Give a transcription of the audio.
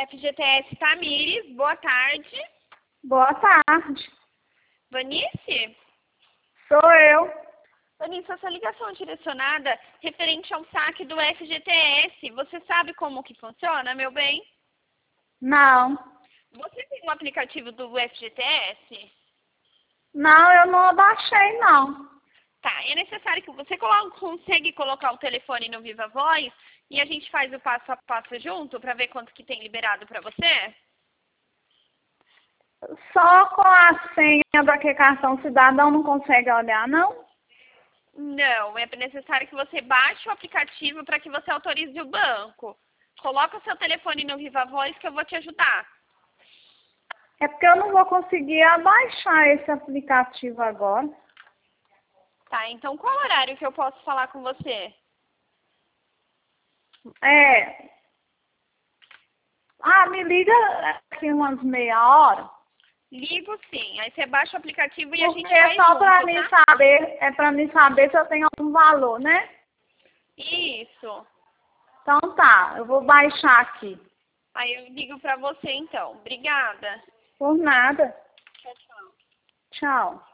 FGTS Tamires, boa tarde. Boa tarde. Vanice? Sou eu. Vanice, essa ligação é direcionada referente ao saque do FGTS. Você sabe como que funciona, meu bem? Não. Você tem um aplicativo do FGTS? Não, eu não abaixei, não. Tá, é necessário que você consegue colocar o telefone no Viva Voz e a gente faz o passo a passo junto para ver quanto que tem liberado para você? Só com a senha daquele cartão cidadão não consegue olhar, não? Não, é necessário que você baixe o aplicativo para que você autorize o banco. Coloca o seu telefone no Viva Voz que eu vou te ajudar. É porque eu não vou conseguir abaixar esse aplicativo agora. Tá, então qual horário que eu posso falar com você? Me liga aqui umas meia hora. Ligo sim, aí você baixa o aplicativo e a Porque gente é vai só junto, pra mim tá? saber, pra mim saber se eu tenho algum valor, né? Isso. Então tá, eu vou baixar aqui. Aí eu ligo pra você então. Obrigada. Por nada. Tchau, tchau. Tchau.